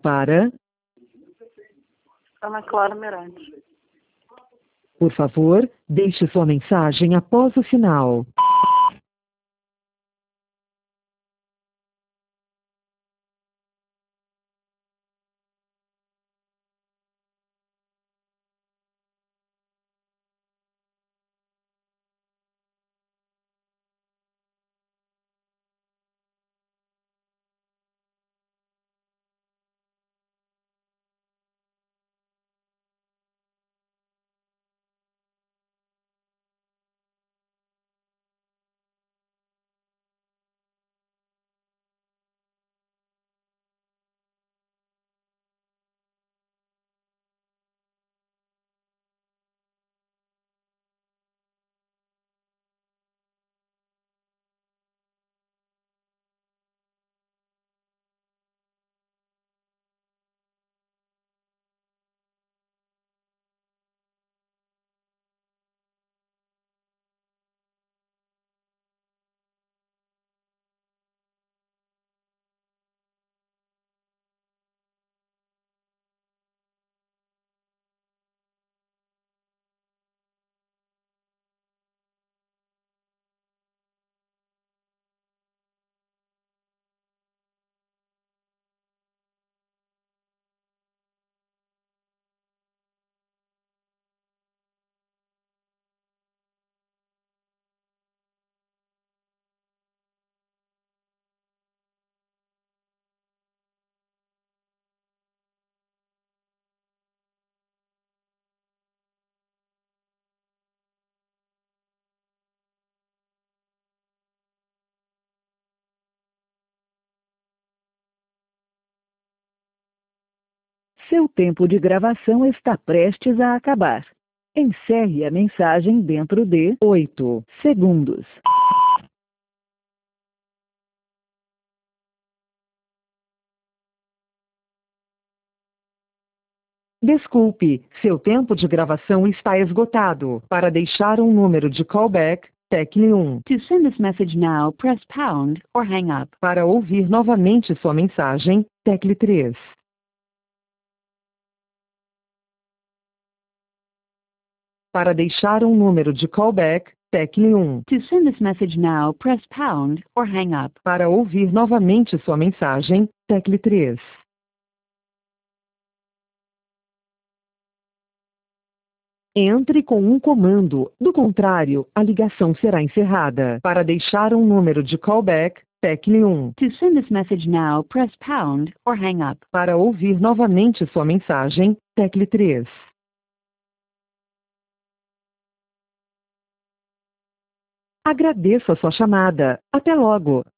para, Ana Clara Mirante. por favor, deixe sua mensagem após o sinal. Seu tempo de gravação está prestes a acabar. Encerre a mensagem dentro de 8 segundos. Desculpe, seu tempo de gravação está esgotado. Para deixar um número de callback, tecle 1. To send this message now, press pound or hang up. Para ouvir novamente sua mensagem, tecle 3. Para deixar um número de callback, tecle 1. To send this message now, press pound or hang up. Para ouvir novamente sua mensagem, tecle 3. Entre com um comando, do contrário, a ligação será encerrada. Para deixar um número de callback, tecle 1. To send this message now, press pound or hang up. Para ouvir novamente sua mensagem, tecle 3. Agradeço a sua chamada. Até logo.